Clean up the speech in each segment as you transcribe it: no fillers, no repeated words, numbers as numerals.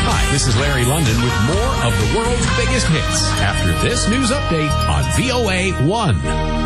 Hi, this is Larry London with more of the world's biggest hits after this news update on VOA 1.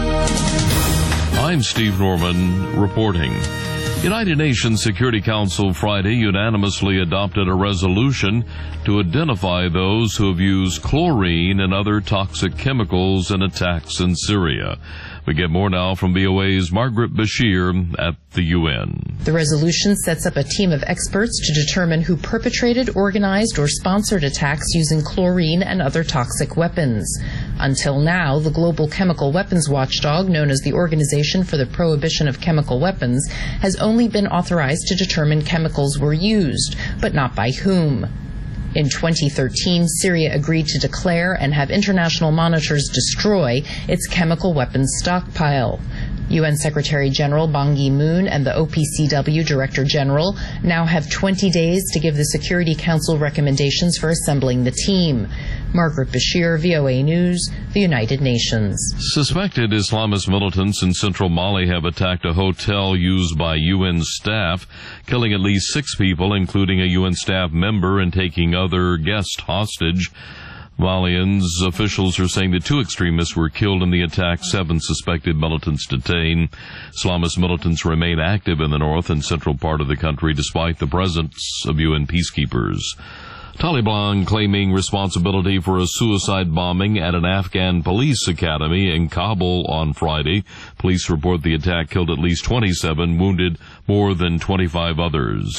I'm Steve Norman reporting. United Nations Security Council Friday unanimously adopted a resolution to identify those who have used chlorine and other toxic chemicals in attacks in Syria. We get more now from VOA's Margaret Bashir at the UN. The resolution sets up a team of experts to determine who perpetrated, organized, or sponsored attacks using chlorine and other toxic weapons. Until now, the global chemical weapons watchdog, known as the Organization for the Prohibition of Chemical Weapons, has only been authorized to determine chemicals were used, but not by whom. In 2013, Syria agreed to declare and have international monitors destroy its chemical weapons stockpile. UN Secretary General Ban Ki-moon and the OPCW Director General now have 20 days to give the Security Council recommendations for assembling the team. Margaret Bashir, VOA News, the United Nations. Suspected Islamist militants in central Mali have attacked a hotel used by UN staff, killing at least 6 people, including a UN staff member, and taking other guests hostage. Malians officials are saying that 2 extremists were killed in the attack, 7 suspected militants detained. Islamist militants remain active in the north and central part of the country despite the presence of UN peacekeepers. Taliban claiming responsibility for a suicide bombing at an Afghan police academy in Kabul on Friday. Police report the attack killed at least 27, wounded more than 25 others.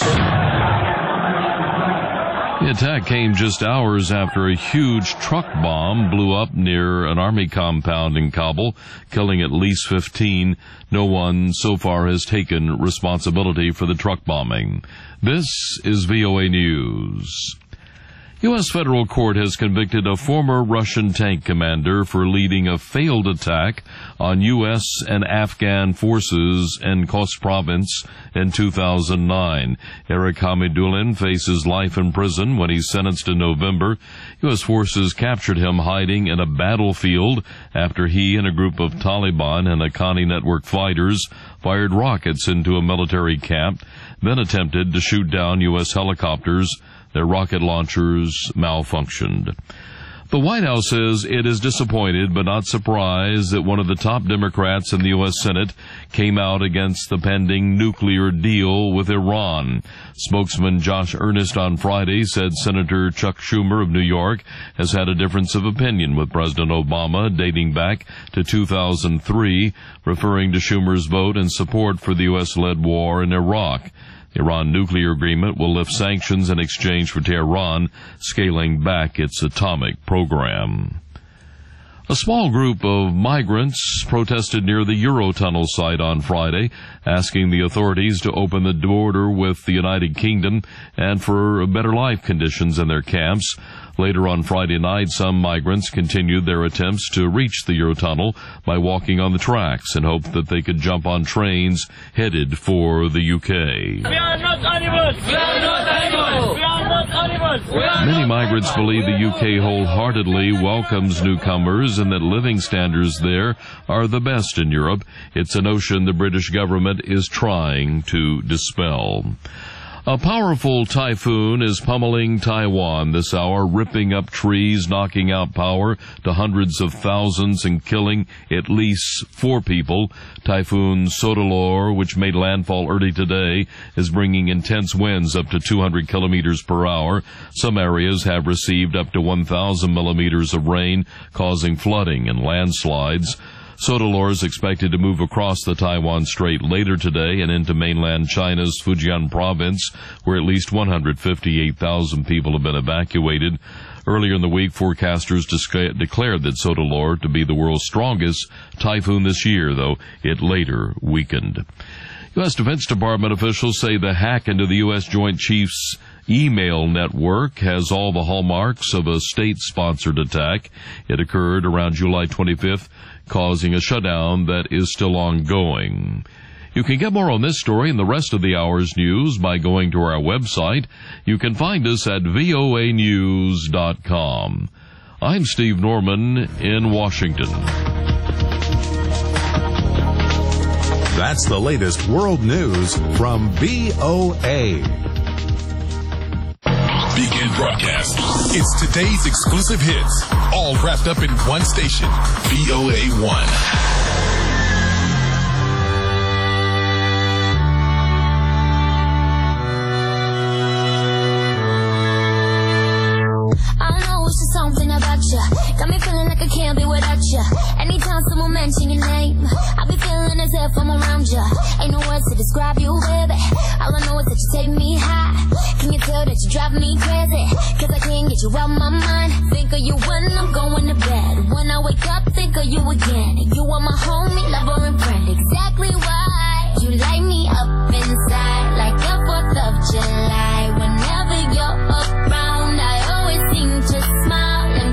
The attack came just hours after a huge truck bomb blew up near an army compound in Kabul, killing at least 15. No one so far has taken responsibility for the truck bombing. This is VOA News. U.S. federal court has convicted a former Russian tank commander for leading a failed attack on U.S. and Afghan forces in Khost province in 2009. Eric Hamidulin faces life in prison when he's sentenced in November. U.S. forces captured him hiding in a battlefield after he and a group of Taliban and Haqqani network fighters fired rockets into a military camp, then attempted to shoot down U.S. helicopters. Their rocket launchers malfunctioned. The White House says it is disappointed but not surprised that one of the top Democrats in the U.S. Senate came out against the pending nuclear deal with Iran. Spokesman Josh Earnest on Friday said Senator Chuck Schumer of New York has had a difference of opinion with President Obama dating back to 2003, referring to Schumer's vote in support for the U.S.-led war in Iraq. The Iran nuclear agreement will lift sanctions in exchange for Tehran scaling back its atomic program. A small group of migrants protested near the Eurotunnel site on Friday, asking the authorities to open the border with the United Kingdom and for better life conditions in their camps. Later on Friday night, some migrants continued their attempts to reach the Eurotunnel by walking on the tracks in hope that they could jump on trains headed for the UK. We are not animals! We are not animals! We are not animals! Many migrants believe the UK wholeheartedly welcomes newcomers and that living standards there are the best in Europe. It's a notion the British government is trying to dispel. A powerful typhoon is pummeling Taiwan this hour, ripping up trees, knocking out power to hundreds of thousands, and killing at least 4 people. Typhoon Sodalor, which made landfall early today, is bringing intense winds up to 200 kilometers per hour. Some areas have received up to 1,000 millimeters of rain, causing flooding and landslides. Sodalor is expected to move across the Taiwan Strait later today and into mainland China's Fujian province, where at least 158,000 people have been evacuated. Earlier in the week, forecasters declared that Sodalor to be the world's strongest typhoon this year, though it later weakened. U.S. Defense Department officials say the hack into the U.S. Joint Chiefs email network has all the hallmarks of a state-sponsored attack. It occurred around July 25th, causing a shutdown that is still ongoing. You can get more on this story and the rest of the hour's news by going to our website. You can find us at voanews.com. I'm Steve Norman in Washington. That's the latest world news from VOA. Begin broadcast. It's today's exclusive hits, all wrapped up in one station, VOA1. Something about you got me feeling like I can't be without you. Anytime someone mention your name, I be feeling as if I'm around you. Ain't no words to describe you, baby. All I know is that you take me high. Can you tell that you drive me crazy? Cause I can't get you out my mind. Think of you when I'm going to bed. When I wake up, think of you again. You are my homie, lover, and friend. Exactly why you light me up inside like a 4th of July. Whenever you're around, I always seem to smile.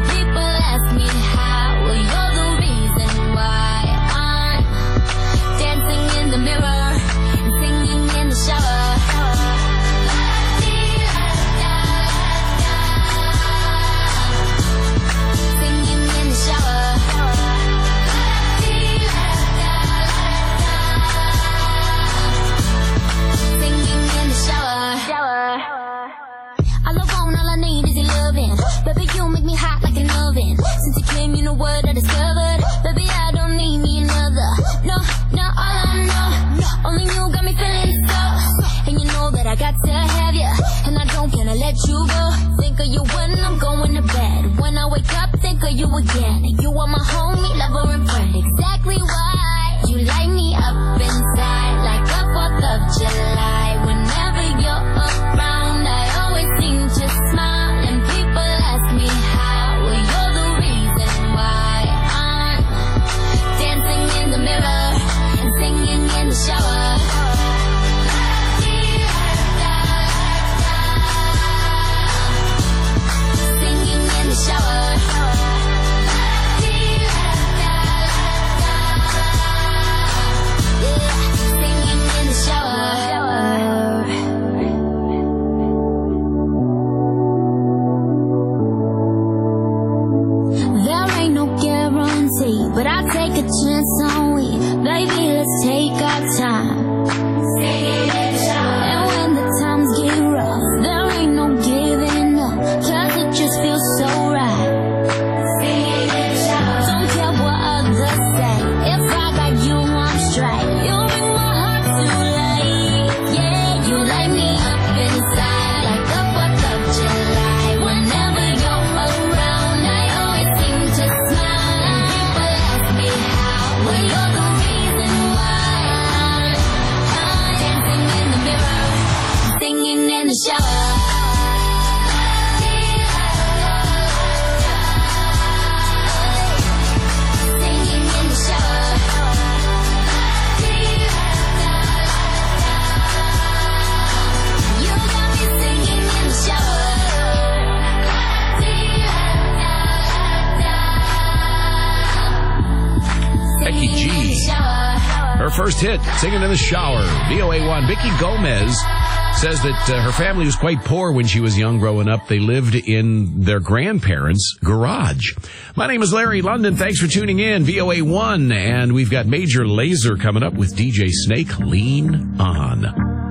Since you came, you know what I discovered. Baby, I don't need me another. No, all I know, only you got me feeling so. And you know that I got to have you, and I don't plan to let you go. Think of you when I'm going to bed. When I wake up, think of you again. You are my homie, lover, and friend. Exactly why you light me up inside like a 4th of July. Whenever you're around, I always seem to smile, and people ask me how. You're the reason why I'm dancing in the mirror and singing in the shower. Singing in the shower. Yeah, singing in the shower. There ain't no guarantee, but I'll take a chance on we. Baby, let's take our time. And when the times get rough, there ain't no giving up, cause it just feels so right. Don't care what others say, if I got you, I'm straight. You make my heart feel light. Yeah, you light me up inside like the 4th of July. Whenever you're around, I always seem to smile, and people ask me how. Well, you're the reason why I'm dancing in the mirror, singing in the shower. Singing in the shower. You got me singing in the shower. Becky G. Her first hit, Singing in the Shower. VOA1. Vicky Gomez says that her family was quite poor when she was young growing up. They lived in their grandparents' garage. My name is Larry London. Thanks for tuning in. VOA1. And we've got Major Lazer coming up with DJ Snake. Lean On.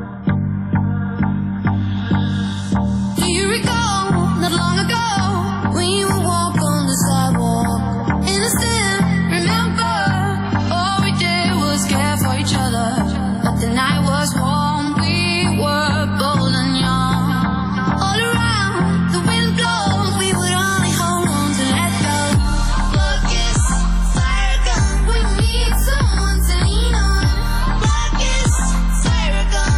Do you recall not long ago when you would walk on the sidewalk? Innocent, remember, all we did was care for each other. But the night was warm, we were bold and young. All around, the wind blows, we would only hold on to let go. Focus, fire gun, we need someone to lean on. Focus, fire gun.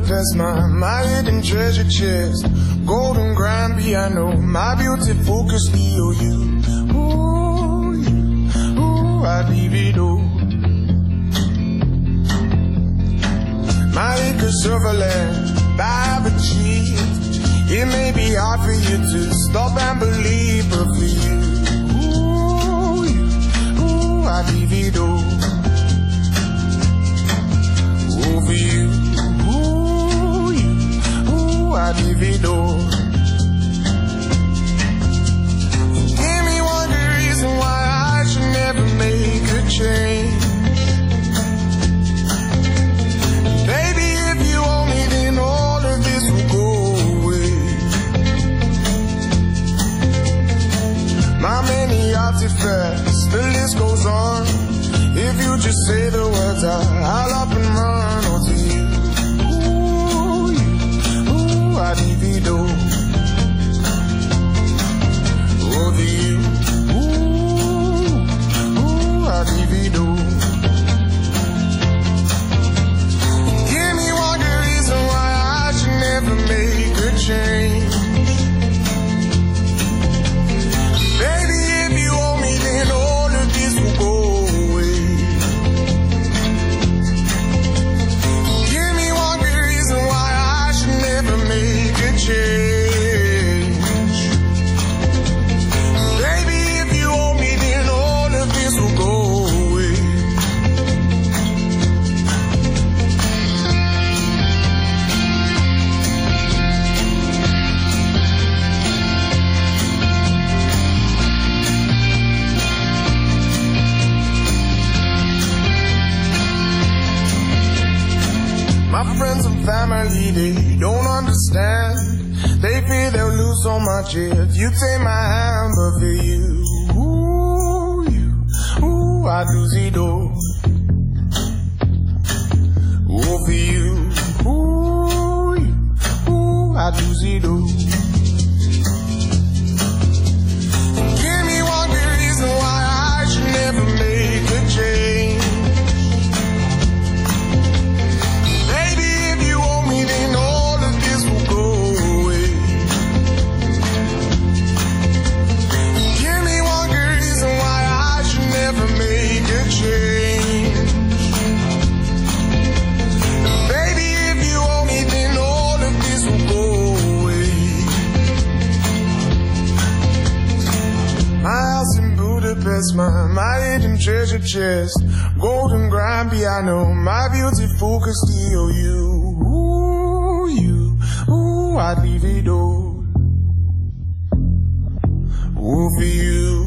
Budapest, my hidden treasure chest, golden grand piano, my beauty focus EOU. Ooh, ooh, I leave it all. My acres of land, I've achieved. It may be hard for you to stop and believe, but for you, ooh, I leave it all. Ooh, for you, ooh, I leave it all. Give me one good reason why I should never make a change. Baby, if you owe me, then all of this will go away. My many artifacts, the list goes on. If you just say the words, I'll up and run onto you. Ooh, I leave it all. Over you. Ooh, I leave it all. Give me one good reason why I should never make a change. Baby, if you owe me, then all of this will go away. Give me one good reason why I should never make a change. Baby, if you owe me, then all of this will go away. My friends and family, they don't understand. They fear they'll lose so much if you take my hand, but for you, ooh, I'd lose it all. Ooh, for you, ooh, I'd lose it all. Give me one good reason why I should never make a change. Then all of this will go away. Give me one good reason why I should never make a change. Baby, if you owe me, then all of this will go away. My house in Budapest, my hidden treasure chest, golden grand piano, my beautiful Castillo, you. Ooh, I'd leave it all. Ooh, for you,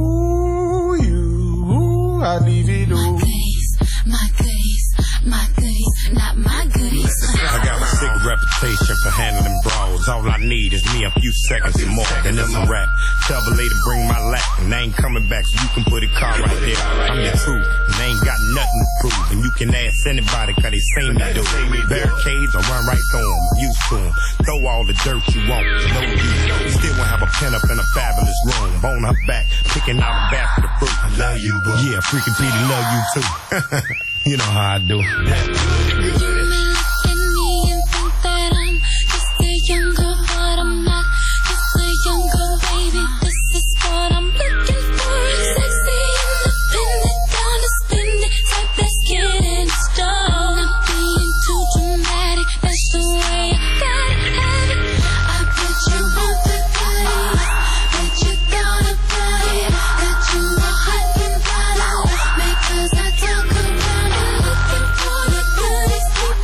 ooh, I'd leave it all. My goodies, not my goodies. I got a sick reputation for handling brawls. All I need is me a few seconds and more, and it's a rap. Tell the lady bring my lap, and I ain't coming back, so you can put a car right there. I'm the truth, and I ain't got nothing to prove. And you can ask anybody, cause they seen me do it. Barricades, I run right through them, used to them. Throw all the dirt you want, no use. Still won't have a pen up in a fabulous room. Bone her back, picking out a basket of fruit. I love you, boo. Yeah, freaking Petey love you too. You know how I do. You may look at me and think that I'm just a younger, but I'm not just a younger baby. This is what I'm looking for. Sexy, independent, down to spend it, type that's getting stalled. Not being too dramatic, that's the way I gotta have it. I bet you want the goodies, bet you gotta buy it. Got you all hot and bothered, because I talk around and looking for the goodies.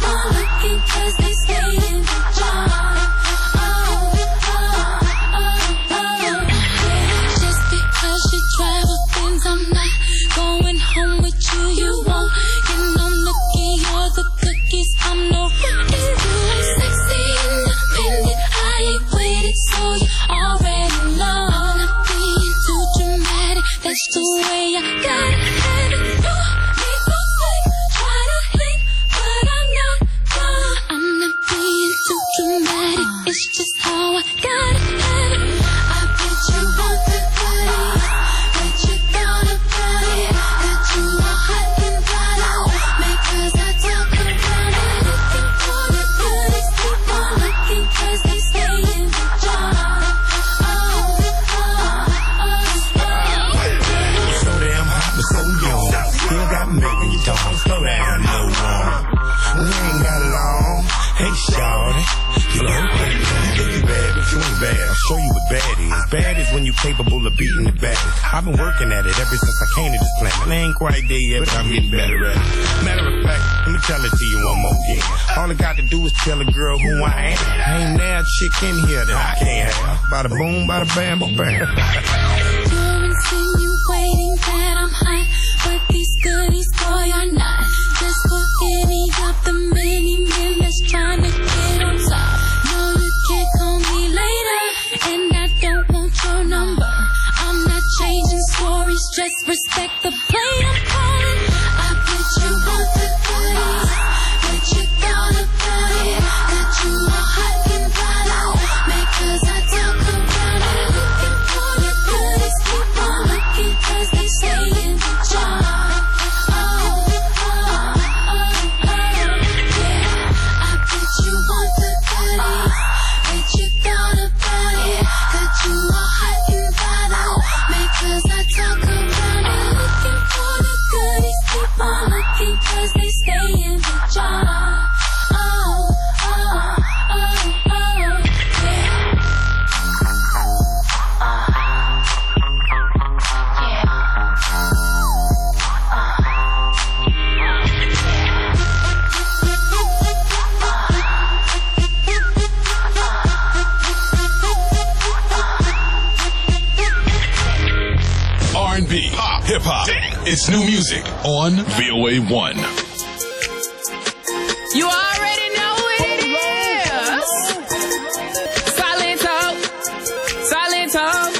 still got milk in your tongue. Slow down, little woman. We ain't got long. Hey, shawty. You know, you think you bad, but you ain't bad. I'll show you what bad is. Bad is when you capable of beating the bad. I've been working at it ever since I came to this planet. I ain't quite there yet, but I'm getting better at it. Matter of fact, let me tell it to you one more again. All I got to do is tell a girl who I am. I ain't now chick in here that I can't have. Bada boom, bada bam, bam. You're insinuating that I'm hot, but these goodies, boy, are not. Just for any of the many men that's trying to get on top. No, you can't call me later, and I don't want your number. I'm not changing stories, just respect the play I'm calling. I bet you want the goodies, but you thought about it. That you are hot and bothered, because I talk about it. Looking for the goodies, keep on looking, cause they stay in the jar. Cause they stay in the jar. R&B, pop, hip-hop. It's new music on VOA1. You already know what it is. Silent talk, silent talk,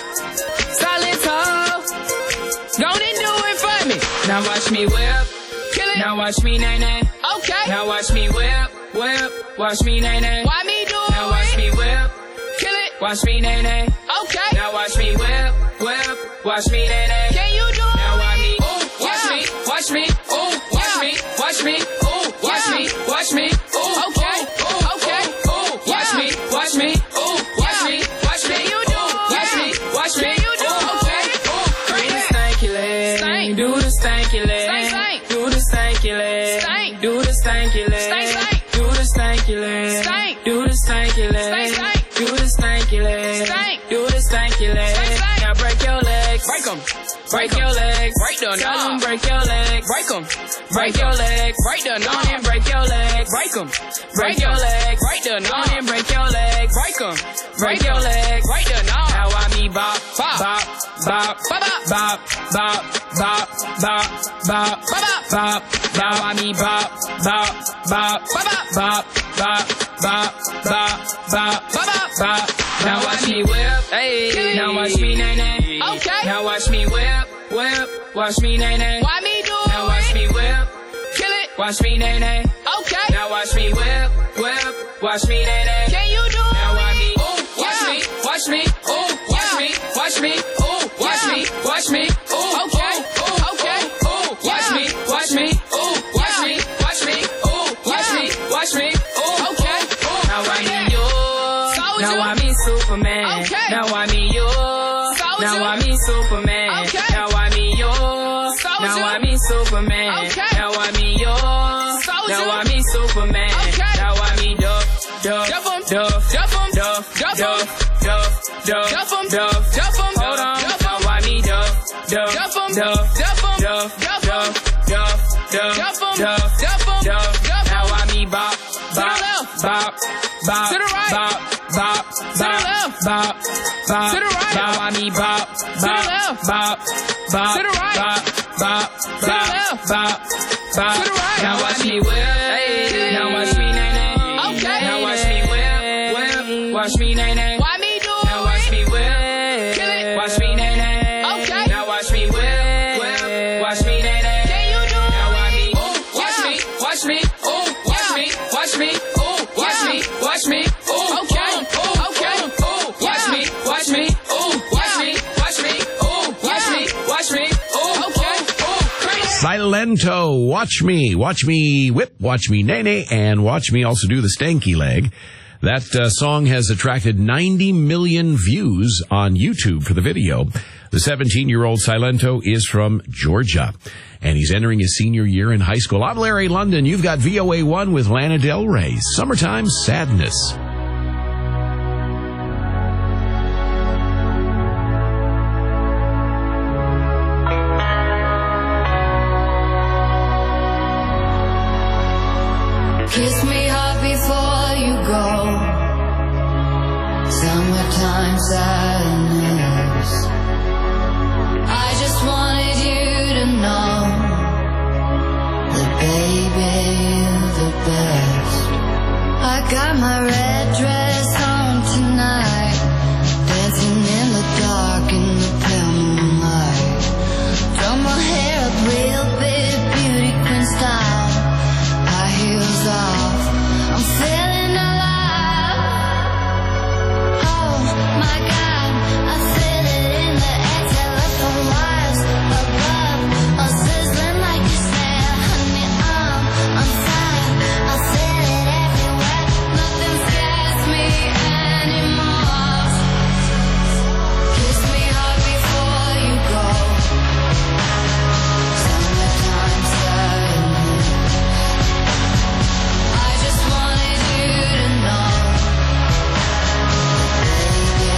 silent talk. Don't it do it for me? Now watch me whip, kill it. Now watch me nay-nay. Okay. Now watch me whip, whip. Watch me nay-nay. Why me do it? Now watch me whip, kill it. Watch me nay-nay. Okay. Now watch me whip, whip. Watch me nay-nay. Can you do it? Now watch me, ooh, watch me, watch me, ooh, watch me, watch me, ooh, watch me, watch me, ooh, okay, okay, ooh, watch me, watch me, ooh, watch me, watch me, you do, watch me, watch me, you do, okay, ooh, do the stanky leg, do the stanky leg, do the stanky leg, do the stanky leg, do the stanky leg, do the stanky leg, do the stanky leg, do the stanky leg. Now break your legs, break them. Break your legs, break the knob. Break your legs, break them. Break your legs, break the knob. And break your legs, break them. Break your legs, break the knob. And break your legs, break them. Break your legs, break the knob. Now I me bop, bop, bop, bop, bop, bop, bop, bop, bop, bop, bop. Now I me bop, bop, bop, bop, bop, bop, bop, bop, bop, bop, bop. Now watch me whip, hey. Now watch me nay-nay. Okay. Now watch me whip, whip. Watch me nay-nay. Why me do it? Now watch me whip, kill it. Watch me nay-nay. Okay. Now watch me whip, whip. Watch me nay-nay. Can you do it? Now watch me, ooh, watch me, watch me, ooh, watch me, watch me, ooh, watch me, watch me, ooh, okay, okay, ooh, watch me, watch me, ooh, watch me, watch me, ooh, watch me, watch me, ooh, okay, now I need you. Now I mean Superman. Okay. Now I mean you. Now I mean Superman. Okay. Now I mean you. Now I mean Superman. Okay. Now I mean you. Now I mean Superman. Okay. Now I mean Duff, Duff, Duff, Duff, Duff, Duff, Duff, Duff, Duff, Duff, Duff, Duff. Hold on. Now I mean Duff, Duff, Duff, Duff, Duff, Duff, Duff, Duff, Duff, Duff. Now I mean Bop, Bop, Bop, Bop, to the right. Bop. Bop, bop, bop, bop, to the right. Now I me bop, bop, bop, bop, to the right. Bop, bop, bop, bop, bop, to the right. Now watch me whip, hey. Now watch me nay-nay. Okay. Now watch me whip, whip. Watch me nay-nay. Why me do it? Now watch me whip, kill it. Watch me nay-nay. Okay. Now watch me whip, whip. Watch me nay-nay. Can you do it? Now watch me, ooh, watch me, watch me, ooh, watch me, watch me, ooh, watch me, watch me, ooh, okay. Silento, watch me, whip, watch me nay-nay, and watch me also do the stanky leg. That song has attracted 90 million views on YouTube for the video. The 17-year-old Silento is from Georgia, and he's entering his senior year in high school. I'm Larry London. You've got VOA1 with Lana Del Rey. Summertime Sadness. Kiss me hard before you go. Summertime sadness. I just wanted you to know that baby, you're the best. I got my red dress on tonight, dancing in the dark in the pale moonlight. Throw my hair up real big, beauty queen style. High heels off, I'm feeling alive. Oh my God, I feel it in the air. Telephone wires above, I'm sizzling like a snare. Honey, I'm fire, I feel it everywhere. Nothing scares me anymore. Kiss me hard before you go. Summertime sadness. I just wanted you to know, baby,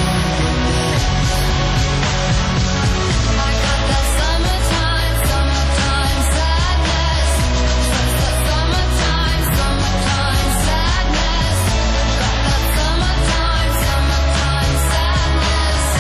I got that summertime sadness. Summertime sadness. Got that summertime sadness.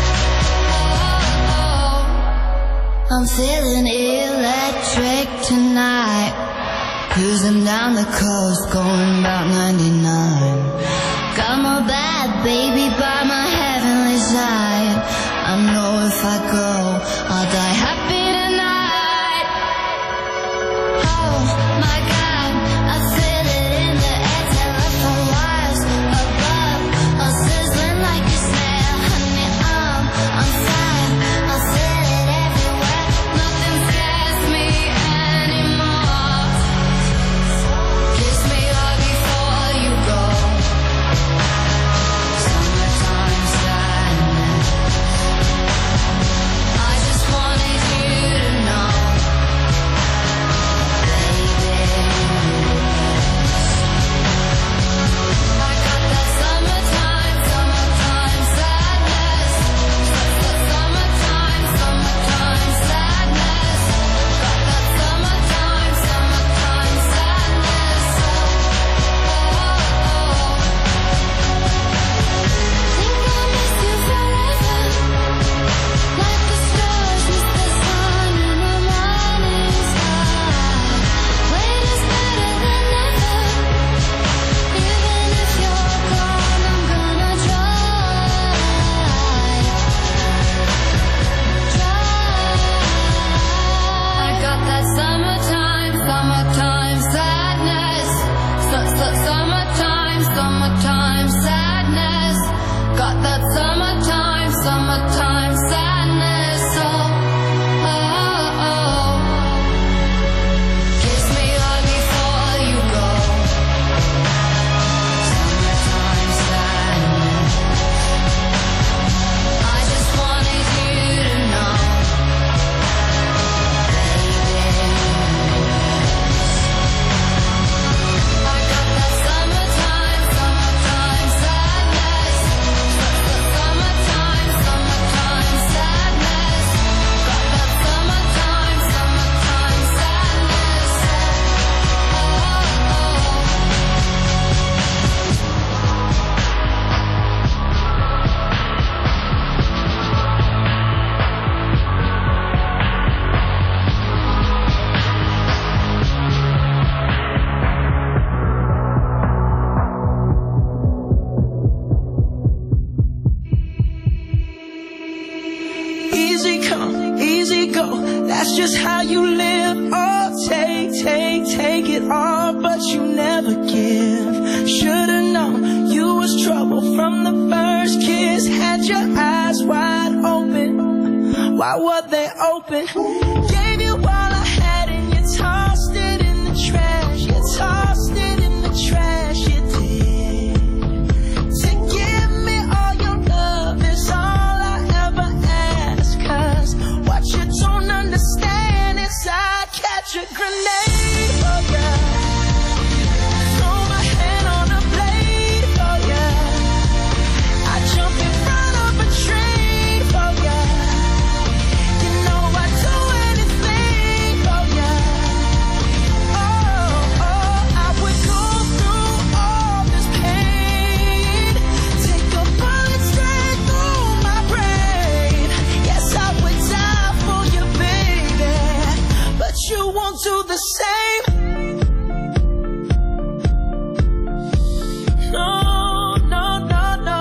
Oh, I'm feeling electric tonight. Cruising down the coast, going about 99. Got my bad baby by my heavenly side. I know if I go, I'll die happy tonight. Oh my God, I feel it in the air. Telephone wires above, I'm sizzling like a snare. Honey, I'm fire, I feel it everywhere. Nothing scares me anymore. Kiss me hard before you go. Summertime sadness. I just wanted you to know, baby. I got that summertime sadness. Summertime sadness. Got that summertime sadness. Think I'll miss you forever, like the stars miss the sun in the morning sky. Wait is better than never. Even if you're gone, I'm gonna try. I got that summertime sadness. Summertime sadness. Got that summertime sadness. Oh, oh, oh. Kiss me hard before you go. Summertime sadness. I just wanted you to know, baby. I got that summertime sadness. Summertime sadness. Got that summertime sadness. Oh, Easy come, easy go, that's just how you live. Oh, take it all, but you never give. Should've known you was trouble from the first kiss. Had your eyes wide open, why were they open? Gave you all I had and you tossed it in the trash. You tossed it in the trash, you did. To give me all your love is all I ever asked. a grenade for ya. Throw my hand on a blade for ya. I jump in front of a train for ya. You know I'd do anything for ya. Oh, I would go through all this pain. Take a bullet straight through my brain. Yes, I would die for you, baby. But you won't do the same. No, no, no, no.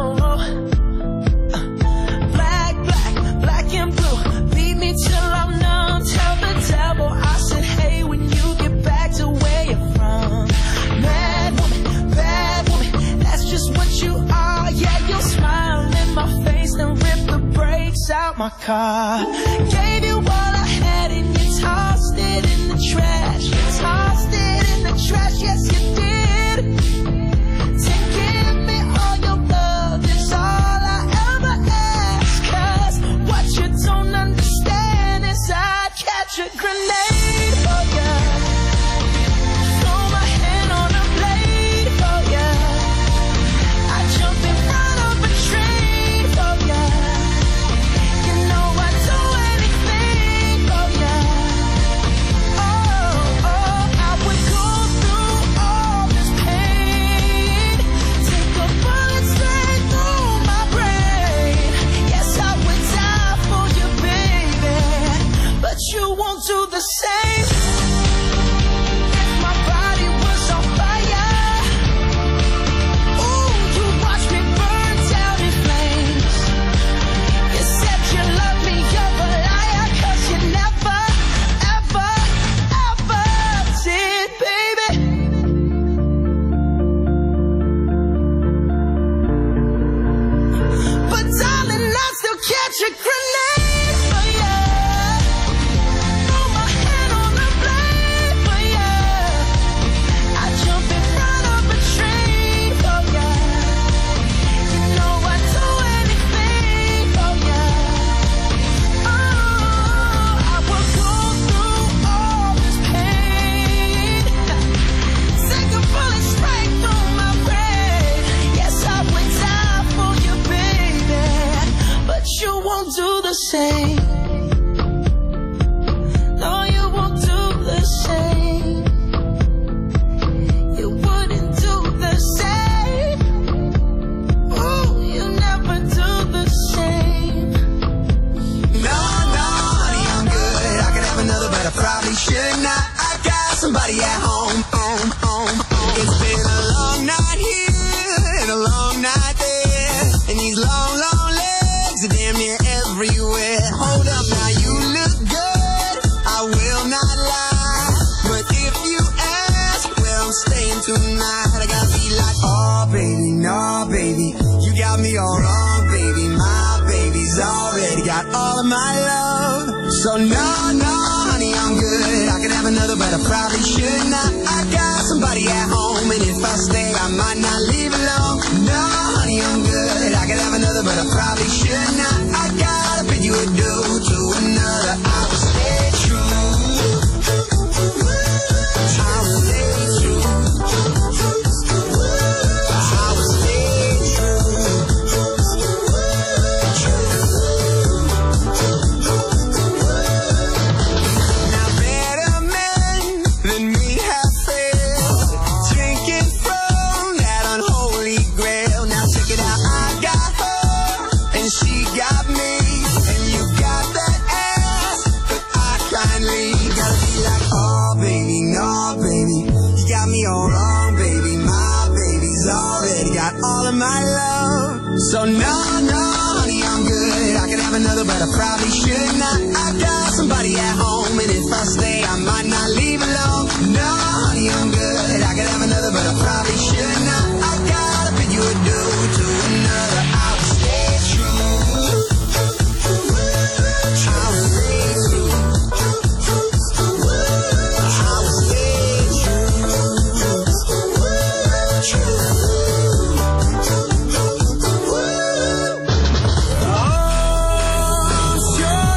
Black, black, black and blue. Beat me till I'm numb. Tell the devil I said, hey, when you get back to where you're from. Bad woman, that's just what you are. Yeah, you'll smile in my face, then rip the brakes out my car. Gave you all I had and you tossed it in the trash. You tossed it in the trash, yes you did. To give me all your love is all I ever ask. 'Cause what you don't understand is I'd catch a grenade for ya. Throw my hand on a blade for ya. I jump in front of a train for ya. You know I'd do anything for ya. Oh, I would go through all this pain. Take a bullet straight through my brain. Yes, I would die for you, baby. But you won't do the same. If my body was on fire, ooh, you watch me burn down in flames. You said you love me, you're a liar, 'cause you never, ever, ever did, baby. But darling, I'll still catch a grenade for ya. Throw my hand on the blade for ya. I jump in front of a train for ya. You know I'd do anything for ya. Oh, I will go through all this pain. Take a bullet straight through my brain. Yes, I would die for you, baby. But you won't do the same. No, you won't do the same. You wouldn't do the same. Ooh, you never do the same. No, honey, I'm good. I could have another, but I probably should not. I got somebody at home. It's been a long night here and a long night there, and these long, long legs are damn near everywhere. Hold up, now you look good. I will not lie, but if you ask where I'm staying tonight, I gotta be like, oh baby, no baby, you got me all wrong, baby. My baby's already got all of my love. So no, honey, I'm good. I could have another, but I probably should not. I got somebody at home, and if I stay, I might not leave alone. No, honey, I'm good. I could have another, but I probably should not. I gotta bid you adieu to another. I will stay true. I will stay true. I will stay Now better men than me have failed, drinking from that unholy grail. Now check it out, I got her and she got me, and you got that ass, but I kindly gotta be like, oh baby, no baby, you got me all wrong, baby. My baby's already got all of my love. So no, honey, I'm good. I could have another, but I probably should not. I got somebody at home, and if I stay, I might not leave alone. No, honey, I'm good. I could have another, but I probably should not. I gotta bid you adieu to another. I will stay true. I will stay true. I will stay true. Oh, sure.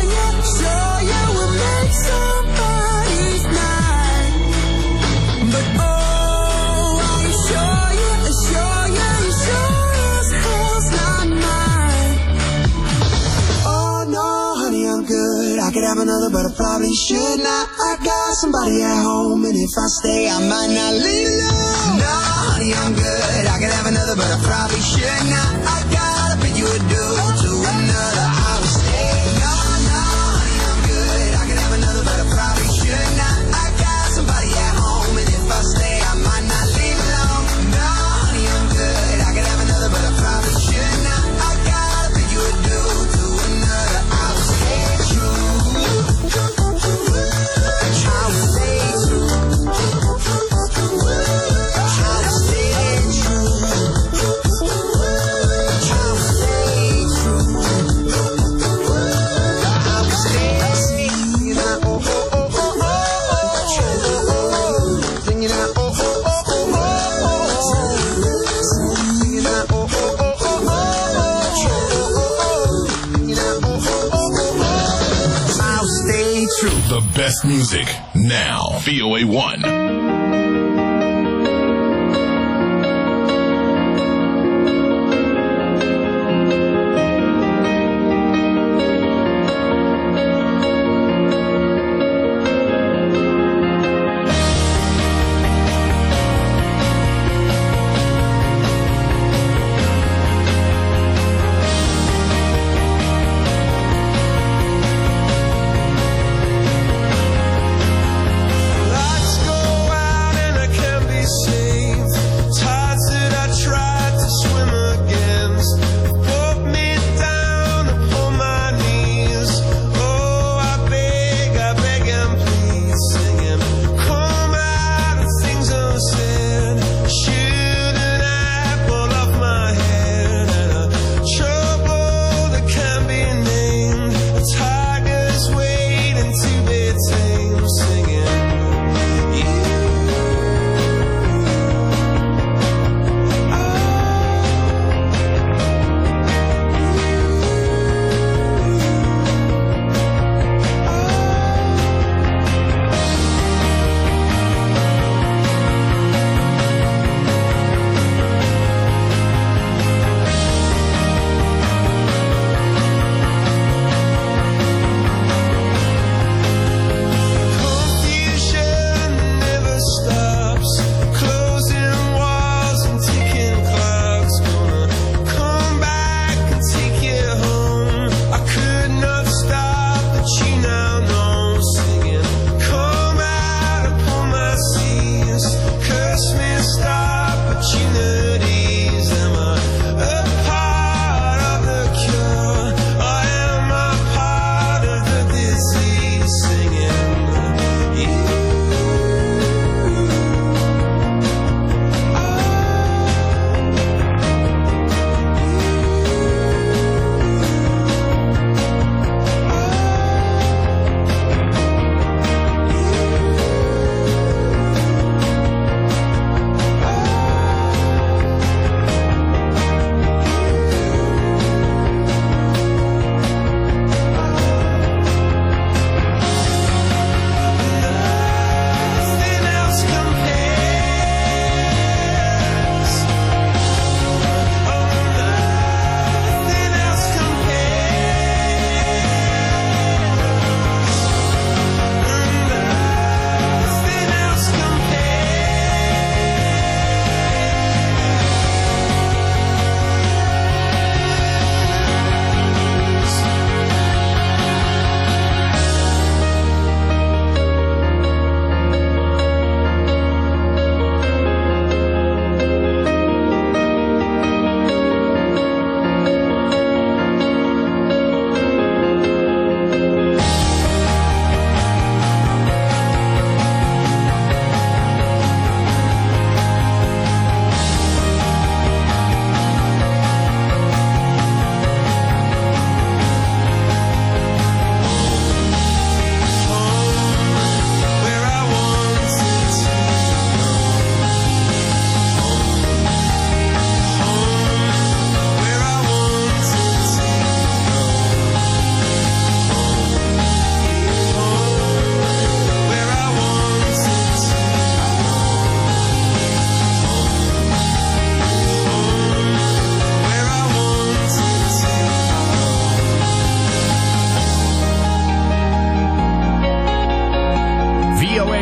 probably should not. I got somebody at home, and if I stay, I might not leave long. No, honey, I'm good. I could have another, but I probably should not. I gotta pay you a due to another. I would stay. No, honey, I'm good. I could have another, but I probably should not. I got somebody at home, and if I stay, I might not leave long. No, honey, I'm good. I could have another, but I probably should not. I gotta pay you a due to another. I would stay true. I would stay true. I would stay true. I would stay true. I would stay singing out, oh, oh, oh, oh, oh, singing out, oh, oh, oh, oh, oh, singing out, oh, oh, oh, oh, oh, singing out, oh, oh, oh, oh, I'll stay true. The best music now. VOA 1. Let's go out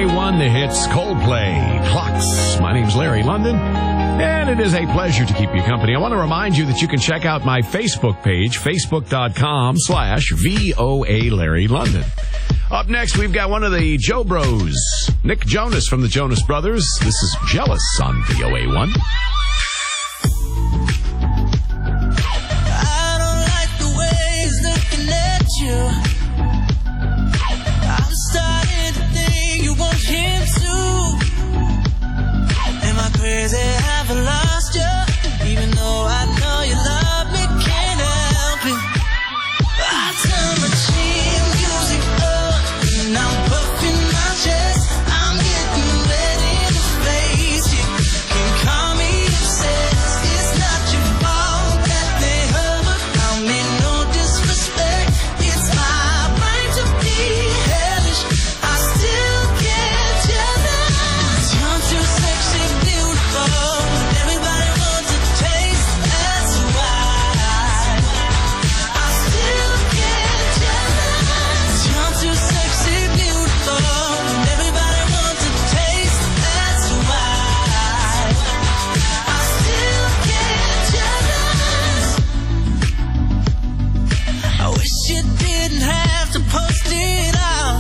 VOA1, the hits, Coldplay, Clocks. My name's Larry London, and it is a pleasure to keep you company. I want to remind you that you can check out my Facebook page, facebook.com/VOA Larry London. Up next, we've got one of the Joe Bros, Nick Jonas from the Jonas Brothers. This is Jealous on VOA1. I don't like the way he's looking at you. I'm starting to think you want him too. Am I crazy? Have I lost you? Even though I know you love me, can't help it. I turn my chin music up, and I'm puffing my chest. I'm getting ready to face you. Can call me obsessed. It's not your fault that they overcome me. No disrespect. It's my right to be hellish. I still get jealous. You're too sexy, beautiful. Everybody wants a taste. That's why I still get jealous. You're too sexy, beautiful. Everybody wants a taste. That's why I still get jealous. I wish you didn't have to post it out.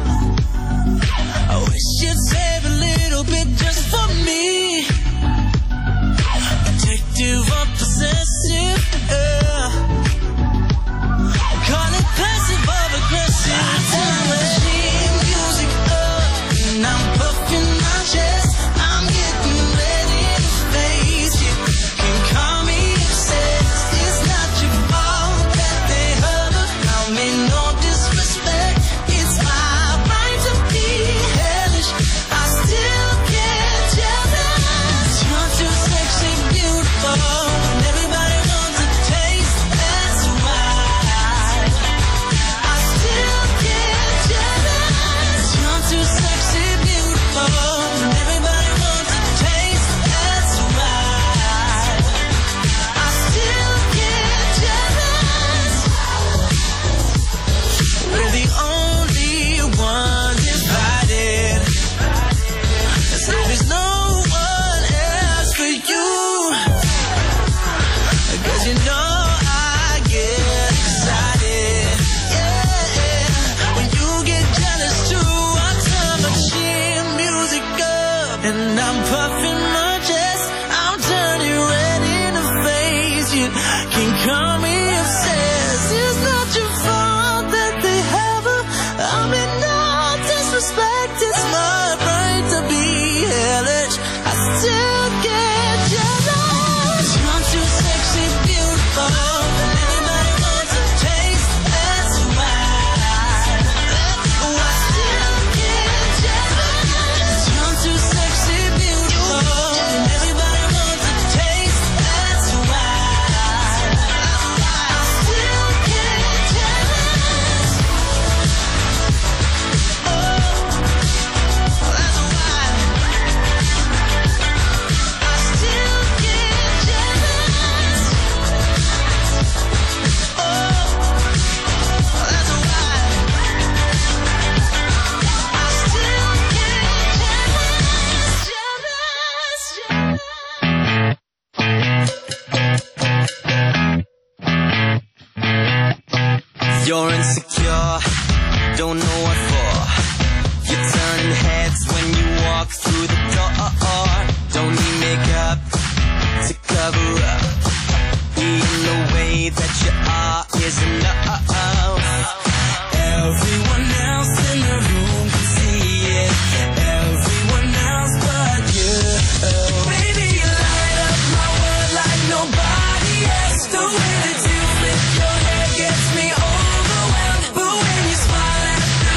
I wish you'd save a little bit just for me. Addictive or possessive, call it passive or aggressive. I turn my music up, and I'm puffing my chest. I'm getting ready to face you. Can call me obsessed. It's not your fault that they overcome me. No disrespect. It's my right to be hellish. I still get jealous. You're too sexy, beautiful, and everybody wants a taste. That's why I still get jealous. You're too sexy, beautiful, and everybody wants a taste. That's why I still get jealous. We're the only ones invited. As if there's no one else for you. 'Cause you know I get excited. Yeah, when you get jealous too. I turn my chin music up, and I'm puffing my chest. I'm turning ready to face you. Can call me obsessed. It's not your fault that they have her. I mean, no disrespect. It's my right to be hellish. I still get jealous. You're too sexy, beautiful, and everybody wants a taste. That's why I still get jealous. You're too sexy, beautiful, and everybody wants a taste. That's why I still get jealous. Oh, that's why I still get jealous. Oh, that's why I still get jealous. You're insecure, don't know what for. You're turning heads when you walk through the door. Don't need makeup to cover up. Being the way that you are is enough. Everyone else in the room can see it. Everyone else but you. Baby, you light up my world like nobody else. The way that you flip your hair gets me overwhelmed. But when you smile at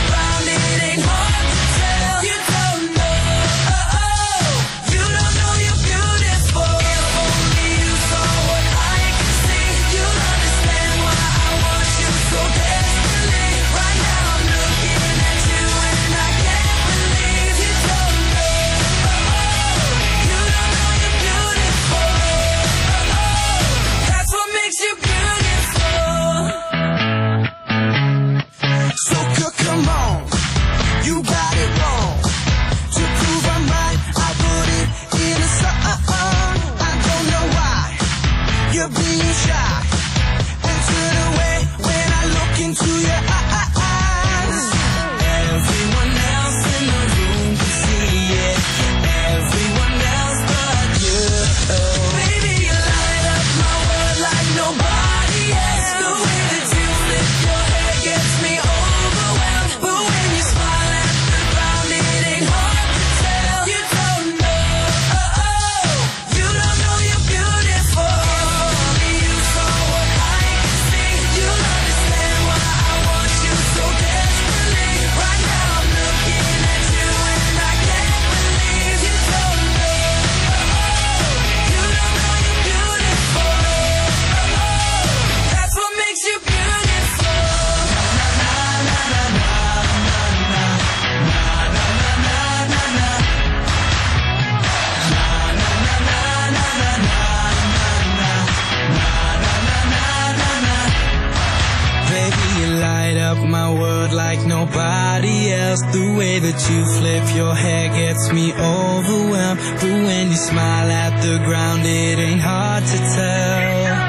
way that you flip your hair gets me overwhelmed. But when you smile at the ground, it ain't hard to tell.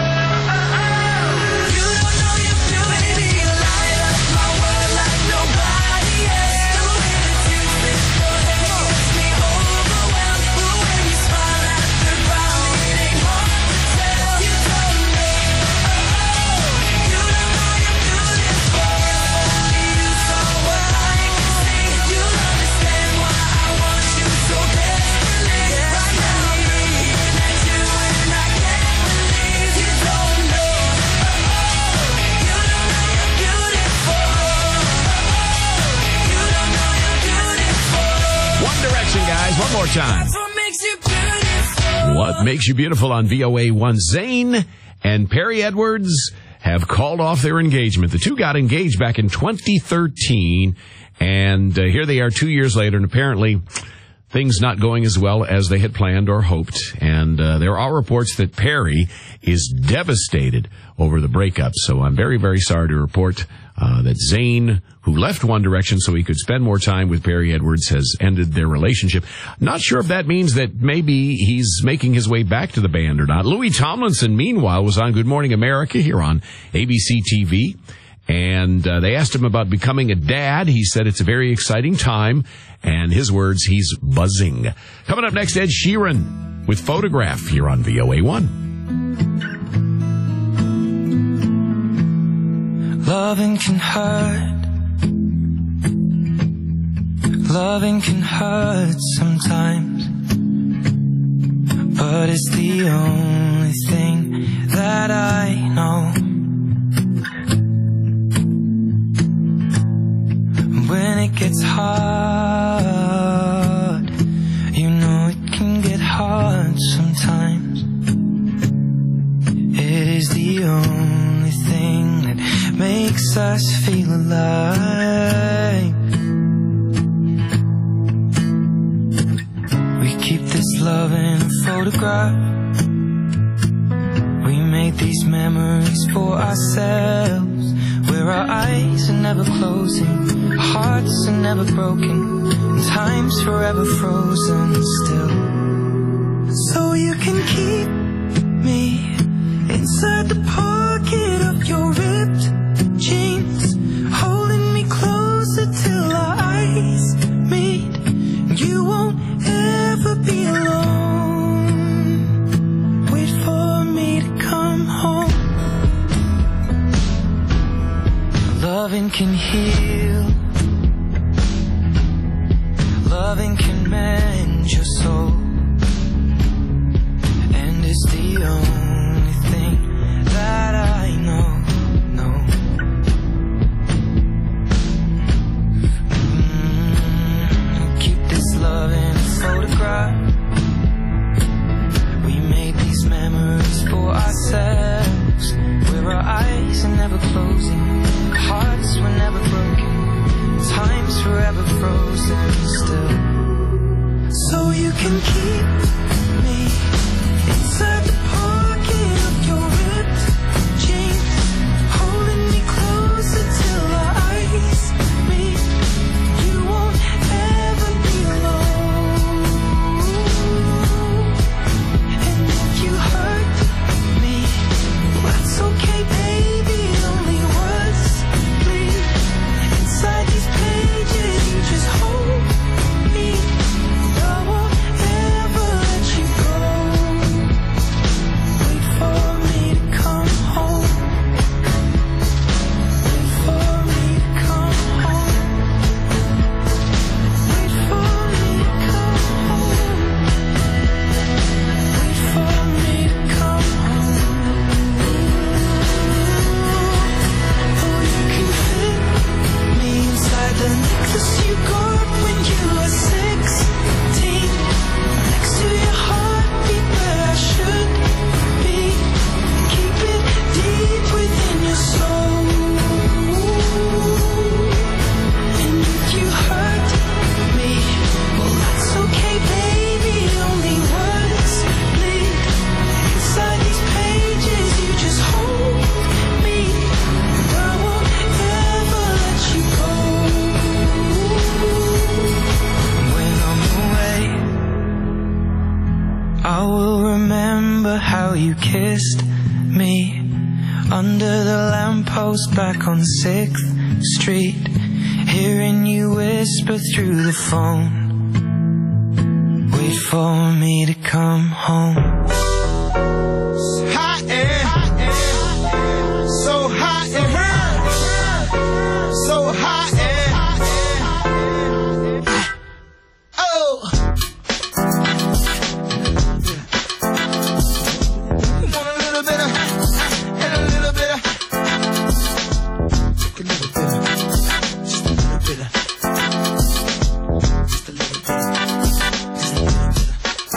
One more time. What Makes You Beautiful on VOA1. Zayn and Perry Edwards have called off their engagement. The two got engaged back in 2013, and here they are 2 years later, and apparently things not going as well as they had planned or hoped. And there are reports that Perry is devastated over the breakup. So I'm very, very sorry to report that Zayn, who left One Direction so he could spend more time with Perry Edwards, has ended their relationship. Not sure if that means that maybe he's making his way back to the band or not. Louis Tomlinson, meanwhile, was on Good Morning America here on ABC TV. And they asked him about becoming a dad. He said it's a very exciting time. And his words, he's buzzing. Coming up next, Ed Sheeran with Photograph here on VOA1. Loving can hurt. Loving can hurt sometimes. But it's the only thing that I know. When it gets hard, you know it can get hard sometimes. It is the only thing that makes us feel alive. We keep this love in a photograph. We made these memories for ourselves, where our eyes are never closing, our hearts are never broken, and time's forever frozen still. So you can keep me inside the pocket of your ripped jeans, holding me closer till our eyes meet. You won't ever be alone. Wait for me to come home. Loving can heal. Loving can mend your soul. And it's the only thing that I know. Keep this love in a photograph. We made these memories for ourselves, where our eyes are never closing, hearts were never broken, time's forever frozen still. So you can keep me inside the pocket of your ripped jeans, holding me closer till our eyes meet. You won't ever be alone. And if you hurt me, that's okay, baby. Only words bleed inside these pages. You just hold me. I won't ever let you go. remember how you kissed me under the lamppost back on 6th Street, hearing you whisper through the phone, wait for me to come home. Hot air, so hot in here, so hot air. Oh, want a little bit of, and a little bit of, just a little bit of, just a little bit of, just a little bit of, just a little bit of.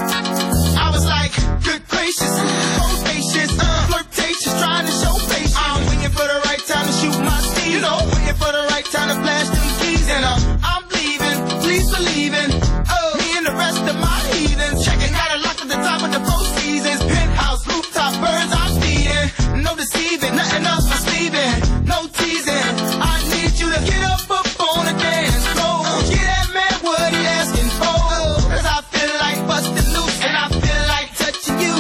I was like, good gracious, flirtatious, trying to show patience. I'm waiting for the right time to shoot my steam, you know, waiting for the right time to flash them keys. And I'm leaving, please believe in, me and the rest of my heathens. Checking out a lock at the top of the Four Seasons, penthouse, rooftop, birds I'm feeding. No deceiving, nothing else I'm sleeving, no teasing. I need you to get up on the dance floor, get that man what he asking for. Cause I feel like busting loose, and I feel like touching you.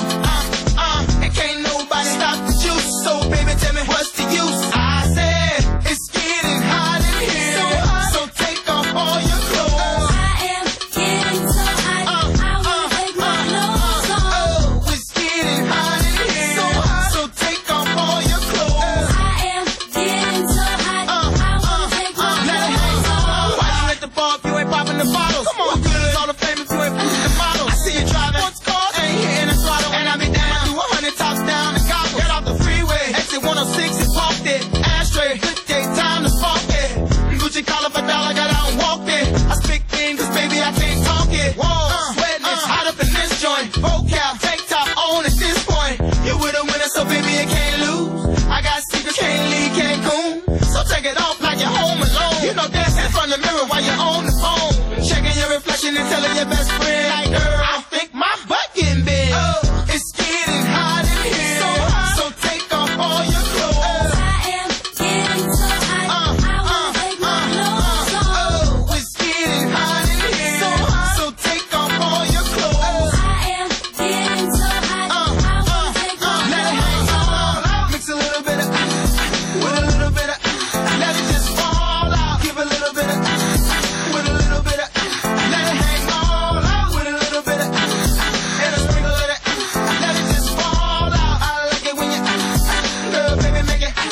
And can't nobody stop the juice. So baby, tell me what's the use? I said it's getting hot in here, so take off all your clothes. I am getting so hot, I wanna take my clothes off. Oh, it's getting hot in here, so take off all your clothes. I am getting so hot, I wanna take my clothes off. Why you at the bar if you ain't popping the bottles? Come on, good as all the fame if you ain't pushing the models. I see you driving sports cars, ain't hitting the throttle, and I be down to 100 tops down the gobble. Get off the freeway, exit 106 and parked it. Ashtray, good day, time to spark it. Gucci collar for dollar, got out and walked it. I speak things, cause baby I can't talk it. Whoa, sweating, it's hot up in this joint. Vocab, tank top on at this point. You with a winner, so baby you can't lose. I got secrets, can't leave Cancun. So take it off like you're home alone. You know, dancing in front of the mirror while you're on the phone. Checking your reflection and telling your best friend, like, girl, I think my butt getting big. Oh, it's getting hot in here, so take off all your clothes. I am getting so hot, I wanna take my clothes off. Oh, it's getting hot in here, so take off all your clothes. I am getting so hot, I wanna take my Let it clothes hang off. all out. Mix a little bit of, with a little bit of, let it just fall out. Give a little bit of, with a little bit of, let it hang all out. With a little bit of, and a sprinkle of that, let it just fall out. I like it when you, girl, baby, make it.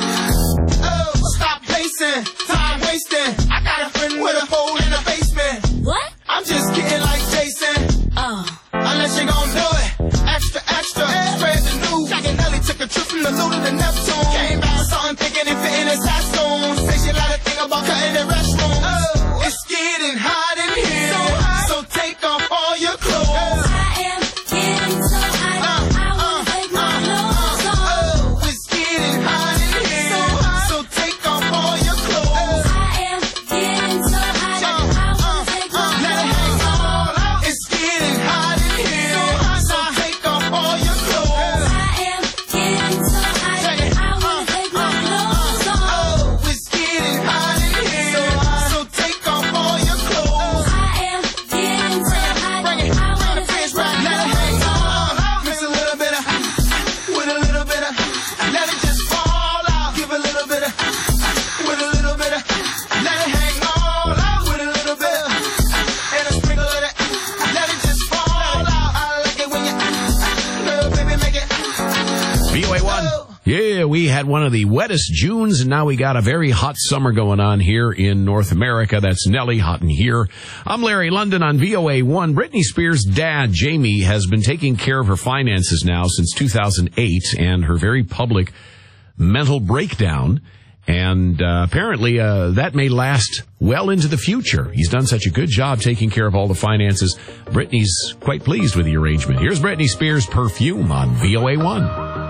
Oh, stop pacing, time wasting. I got a friend with a pole in the basement. What? I'm just getting like Jason. Unless you gon' do it. Extra, extra, spread the news. Jack and Nelly took a trip from the Luda to Neptune. Came back with something thinking it fit in his costume. Say she like to think about cutting the restroom. Oh, it's getting hot in here, so take off all your clothes. I am getting so hot, I wanna take my clothes off. Oh, it's getting hot in here, so take off all your clothes. I am getting so hot, I wanna take my Let it clothes hang off. all out. It's getting hot in here, so take off all your clothes. I am getting so hot, I wanna take my clothes off. Oh, it's getting hot in here, so take off all your clothes. I am getting so hot, Bring it, I bring wanna the take fridge my right, let it clothes hang off. all out. Mix a little bit of, with a little bit of, let it just fall out. Give a little bit of, with a little bit of, let it hang all out. With a little bit of, and a sprinkle of that, let it just fall out. I like it when you, girl, baby, make it. VOA1. Yeah, we had one of the wettest Junes, and now we got a very hot summer going on here in North America. That's Nelly, hot in here. I'm Larry London on VOA1. Britney Spears' dad, Jamie, has been taking care of her finances now since 2008 and her very public mental breakdown. And apparently that may last well into the future. He's done such a good job taking care of all the finances. Britney's quite pleased with the arrangement. Here's Britney Spears' Perfume on VOA1.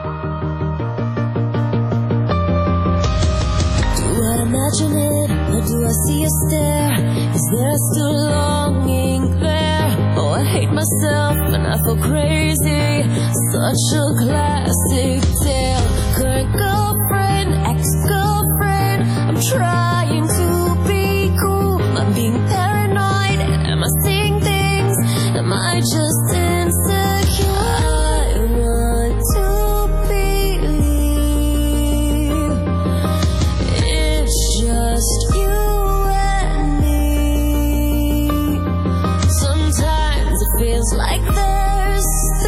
Imagine it, or do I see a stare? Is there still longing there? Oh, I hate myself and I feel crazy. Such a classic tale. Current girlfriend, ex-girlfriend. I'm trying to be cool. I'm being paranoid. Am I seeing things? Am I just insecure? I feels like there's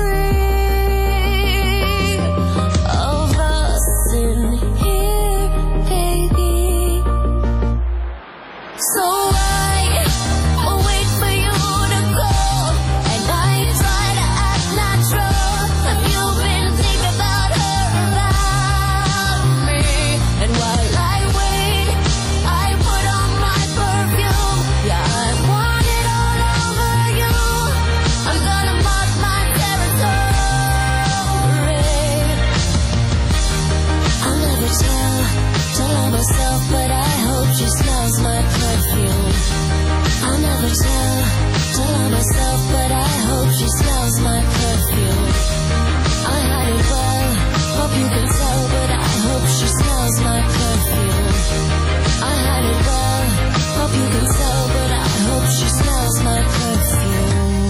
three of us in here, baby. So I wait for you to call, and I try to act natural. Have you been thinking about her, about me? And while I wait, I put on my perfume. Yeah, I want it all over you. I'm gonna mark my territory. I'll never tell on myself, but I hope she smells my perfume. I'll never tell on myself, but I hope she smells my perfume. I hide it well, hope you can tell, but I hope she smells my perfume. I hide it well, hope you can tell, but I hope she smells my perfume.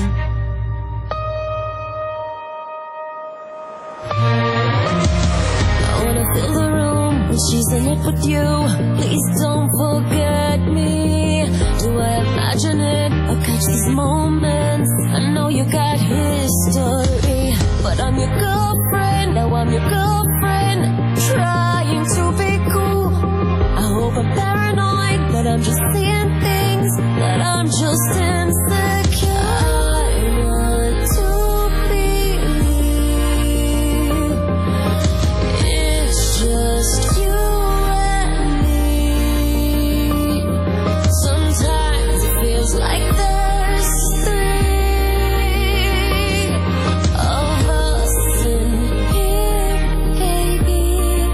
I wanna fill the room when she's in it with you. Please don't forget me. Do I imagine it or catch these moments? I know you got history, but I'm your girlfriend. Now I'm your girlfriend, trying to be cool. I hope I'm paranoid, but I'm just seeing things, that I'm just insecure. I want to believe it's just you and me. Sometimes it feels like there's three of us in here, baby.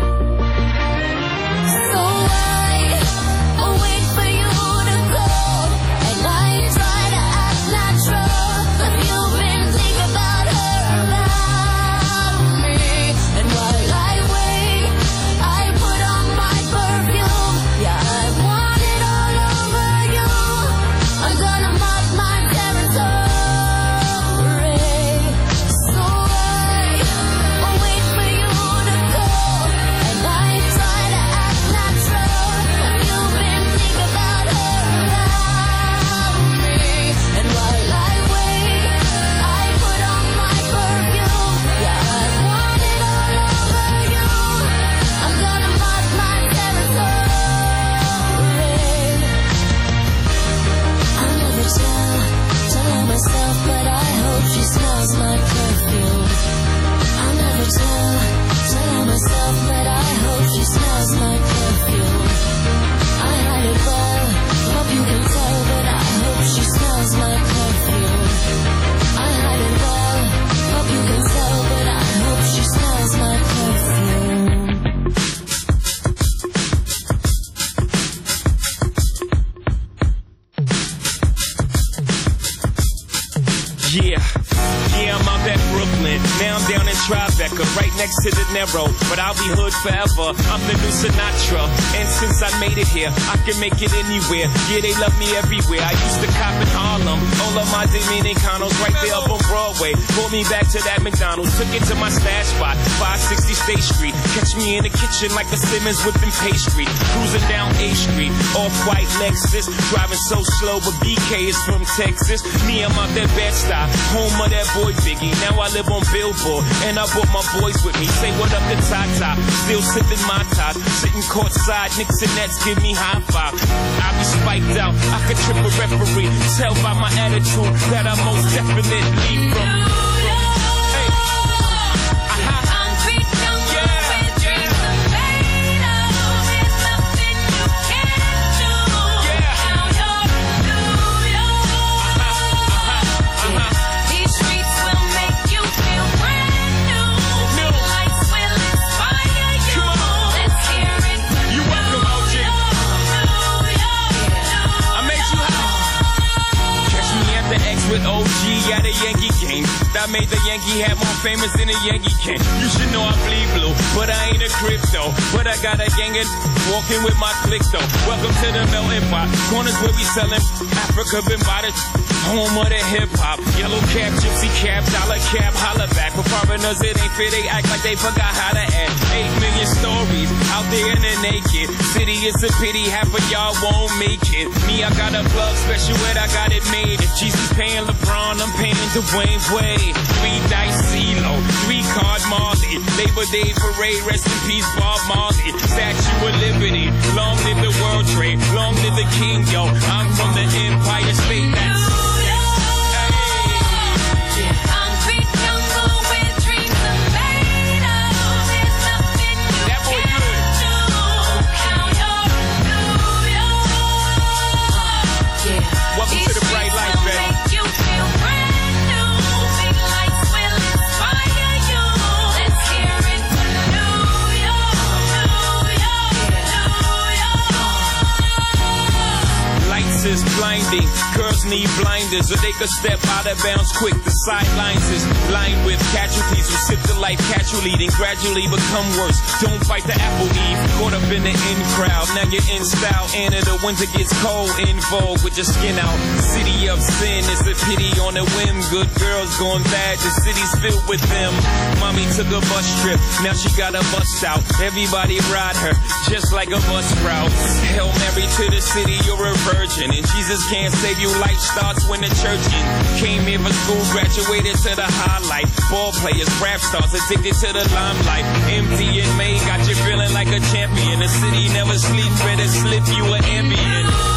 So I wait for you to call, and I try to act natural. Have you been thinking about her, about me? And while I wait, I put on my perfume. Yeah, I want it all over you. I'm gonna mark my territory. So I wait for you to call, and I try to act natural. Have you been thinking about her, about me? And while I wait, I put on my perfume. Yeah, I want it all over you. I'm gonna mark my territory. I'll never tell myself, but I hope she smells my perfume. I'll never tell myself, but I hope she smells my perfume. I hide it well, hope you can tell, but I hope she smells my perfume. I hide it well, hope you can tell, but I hope she smells my perfume. Yeah, I'm out at Brooklyn. Now I'm down in Tribeca, right next to the Narrow. But I'll be hood forever. I'm the new Sinatra. And since I made it here, I can make it anywhere. Yeah, they love me everywhere. I used to cop in Harlem. All of my Dominicanos right there up on Broadway. Pulled me back to that McDonald's. Took it to my stash spot, 560 State Street. Catch me in the kitchen like a Simmons whipping pastry. Cruising down A Street, off-white Lexus. Driving so slow, but BK is from Texas. Me, I'm out there Bed-Stuy, home of that boy Biggie. Now I live on Billboard, and I brought my boys with me. Say what up to Tata, still sipping my top. Sitting courtside, Knicks and Nets give me high five. I be spiked out, I could trip a referee. Tell by my attitude that I most definitely from. With OG at a Yankee game. That made the Yankee hat more famous than a Yankee can. You should know I bleed blue, but I ain't a crypto. But I got a gang of walking with my click though. Welcome to the melting pot. Corners where we selling Africa been by the home of the hip hop. Yellow cap, gypsy cap, dollar cap, holla back. For foreigners it ain't fair, they act like they forgot how to act. 8 million stories out there in the naked city. It's a pity half of y'all won't make it. Me, I got a plug special and I got it made. If Jesus paying LeBron, I'm paying the Wayne Way. 3 dice CeeLo, 3-card Marley. Labor Day parade, rest in peace Bob Marley. Statue of Liberty, long live the World Trade, long live the King, yo. I'm from the Empire State. That's welcome to the bright light, baby. Lights is blinding, girls need blinders, or they could step out of bounds quick. The sidelines is lined with casualties who sip the life casually, then gradually become worse. Don't fight the apple eve, caught up in the in crowd. Now you're in style, and in the winter gets cold, in vogue with your skin out. City of sin is the pity on a whim. Good girls going bad, the city's filled with them. Mommy took a bus trip, now she got a bus out. Everybody ride her, just like a bus route. Hail Mary to the city, you're a virgin, and Jesus can't save you. Life starts when the church ends. Came here for school, graduated to the highlight. Ball players, rap stars, addicted to the limelight. Empty in May, got you feeling like a champion. The city never sleeps, better slip you an ambient.